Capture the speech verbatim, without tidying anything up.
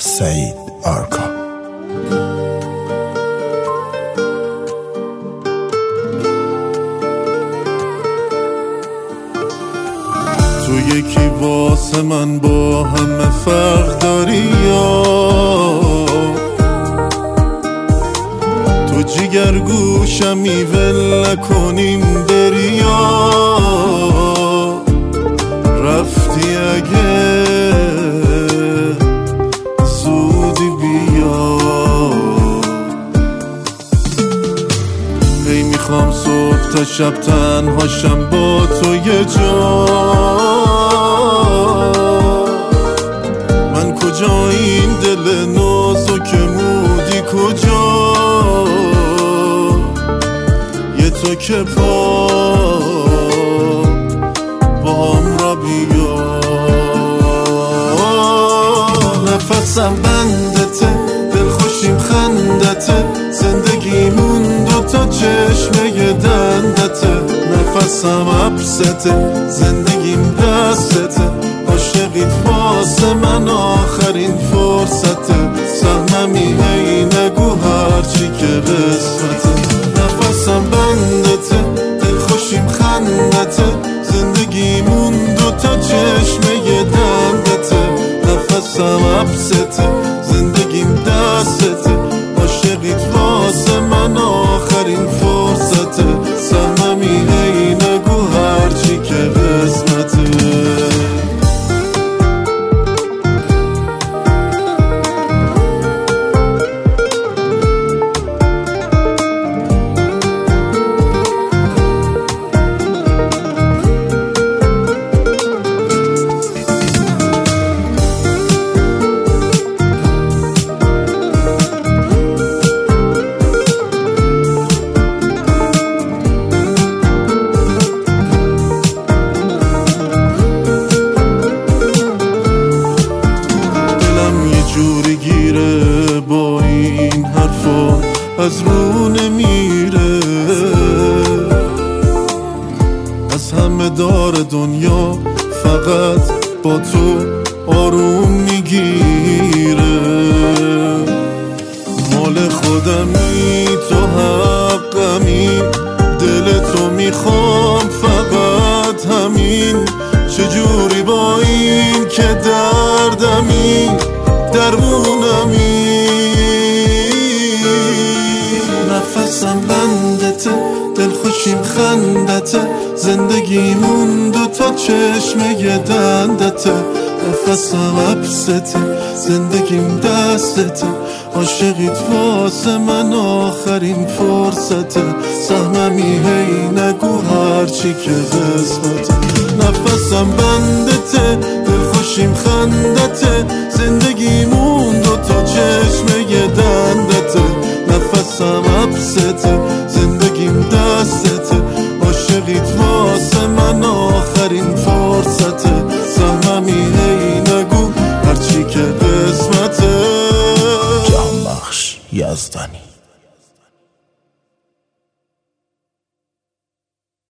سعید آرکا. تو یکی واسه من با همه فرق داری یا تو جگر گوشمی ول نکنیم بری یا رفتی اگه زودی بیا. هی میخوام صبح تا شب تنهاشم با تو یه جا. من کجا این دل نازک مودی کجا؟ یه تو که پا با هم را بیا. نفسم بندته دل خوشیم خندته زندگیمون دوتا چشمه دندته. نفسم عبسته زندگیم دستته عاشقیت واسه من آخرین فرصته. سهممی هی نگو هرچی که قسمته. نفسم بندته دل خوشیم خندته زندگیمون دوتا چشمه دندته. نفسم عبسته زندگیم دستته عاشقیت واسه من آخرین فرصته. سهممی هی نگو هرچی که قسمته. جوری گیره با این حرفا از رو نمیره. از همه دار دنیا فقط با تو آروم میگیره. مال خودمی تو حقمی دل تو میخوام فقط همین. چجوری با این که دردمی درمونمی. نفسم بندته دل خوشیم خندته زندگیمون دوتا چشمه دندته. نفسم عبسته زندگیم دستته عاشقیت واسه من آخرین فرصته. سهممی هی نگو هرچی که قسمته. نفسم بندته دل خوشیم خندته زندگیمون دوتا چشمه دندته. نفسم عبسته